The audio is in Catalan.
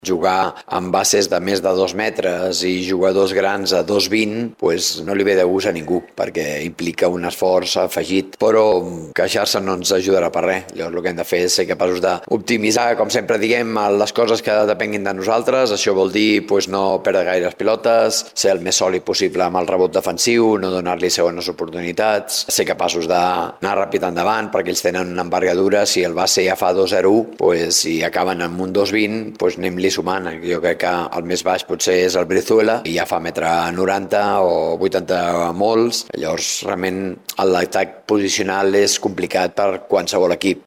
Jugar amb bases de més de 2 metres i jugadors grans a 2,20 no li ve de gust a ningú, perquè implica un esforç afegit, però queixar-se no ens ajudarà per res. Llavors el que hem de fer és ser capaços d'optimitzar, com sempre diguem, les coses que depenguin de nosaltres. Això vol dir no perdre gaires pilotes, ser el més sòlid possible amb el rebot defensiu, no donar-li segones oportunitats, ser capaços d'anar ràpid endavant, perquè ells tenen una envergadura. Si el base ja fa 2-0-1, si acaben amb un 2-20, anem-li sumant. Jo crec que el més baix potser és el Brizuela i ja fa 1,90 m o 80 molts. Llavors realment l'atac posicional és complicat per qualsevol equip.